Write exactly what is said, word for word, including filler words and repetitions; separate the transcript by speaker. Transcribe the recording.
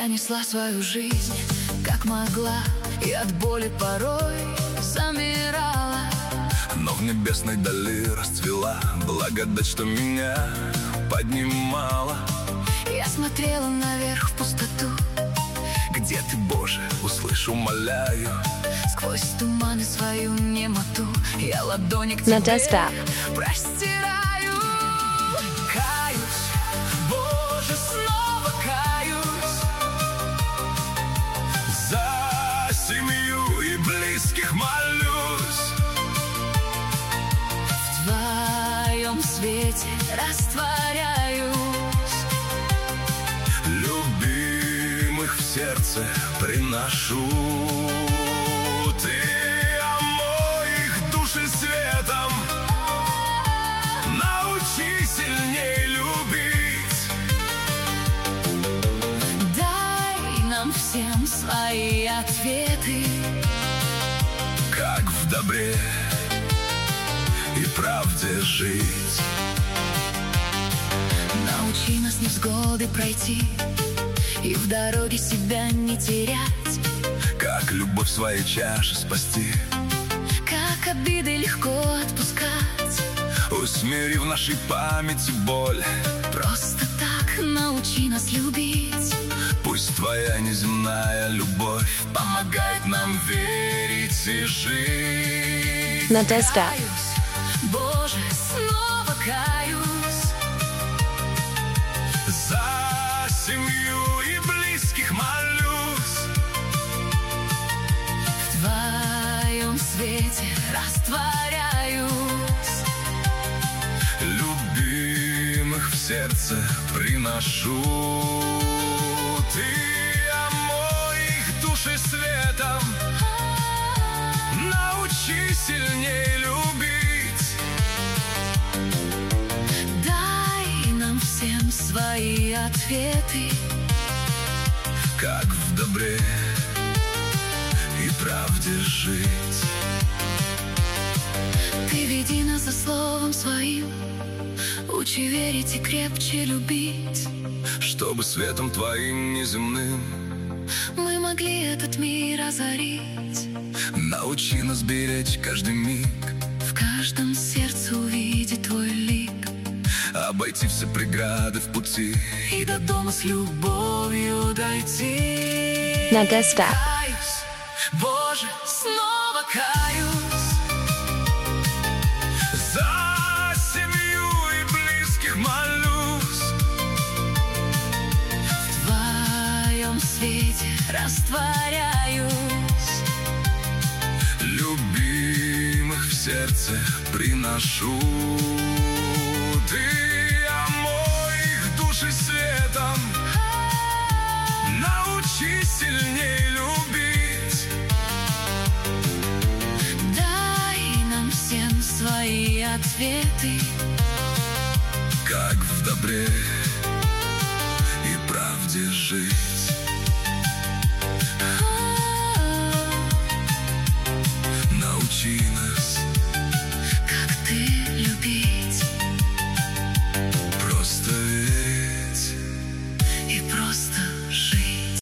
Speaker 1: Я несла свою жизнь, как могла, и от боли порой замирала.
Speaker 2: Но в небесной дали расцвела благодать, что меня поднимала.
Speaker 1: Я смотрела наверх в пустоту.
Speaker 2: Где ты, Боже, услышь, умоляю.
Speaker 1: Сквозь туманы свою немоту я ладони к тебе простираю. Каюсь, Боже, снова каюсь.
Speaker 2: За семью и близких молюсь.
Speaker 1: В Твоем свете растворяюсь.
Speaker 2: Любимых в сердце приношу. Ты омой их души светом, научи сильней любить.
Speaker 1: Дай нам всем свои ответы,
Speaker 2: как в добре и правде жить.
Speaker 1: научи нас невзгоды пройти и в дороге себя не терять.
Speaker 2: Как любовь в своей чаше спасти,
Speaker 1: Как обиды легко отпускать.
Speaker 2: усмири в нашей памяти боль.
Speaker 1: Просто так научи нас любить.
Speaker 2: Пусть Твоя неземная любовь помогает нам верить и жить.
Speaker 1: Каюсь, Боже, снова каюсь.
Speaker 2: За семью и близких молюсь.
Speaker 1: В Твоем свете растворяюсь.
Speaker 2: Любимых в сердце приношу. Ты омой их души светом, научи сильней любить.
Speaker 1: Дай нам всем свои ответы,
Speaker 2: Как в добре и правде жить.
Speaker 1: Ты веди нас за словом своим, учи верить и крепче любить.
Speaker 2: Чтобы светом Твоим неземным
Speaker 1: Мы могли этот мир озарить.
Speaker 2: научи нас беречь каждый миг,
Speaker 1: В каждом сердце увидеть Твой лик.
Speaker 2: обойти все преграды в пути
Speaker 1: И до дома с любовью дойти.
Speaker 3: Надеста.
Speaker 1: Каюсь, Боже, снова каюсь.
Speaker 2: За семью и близких молюсь.
Speaker 1: В Твоем свете растворяюсь.
Speaker 2: Любимых в сердце приношу. Ты омой их души светом, научи сильней любить.
Speaker 1: Дай нам всем свои ответы,
Speaker 2: Как в добре и правде жить.